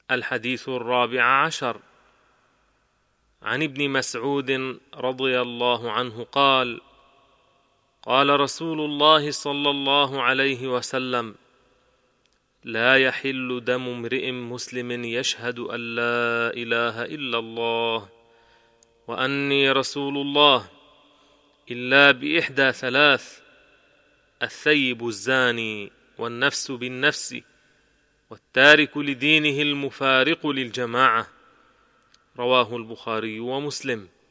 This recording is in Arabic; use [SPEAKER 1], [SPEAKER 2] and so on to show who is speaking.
[SPEAKER 1] الحديث 14 عن ابن مسعود رضي الله عنه قال: قال رسول الله صلى الله عليه وسلم: لا يحل دم امرئ مسلم يشهد أن لا إله إلا الله وأني رسول الله إلا بإحدى ثلاث: الثيب الزاني، والنفس بالنفس، والتارك لدينه المفارق للجماعة. رواه البخاري ومسلم.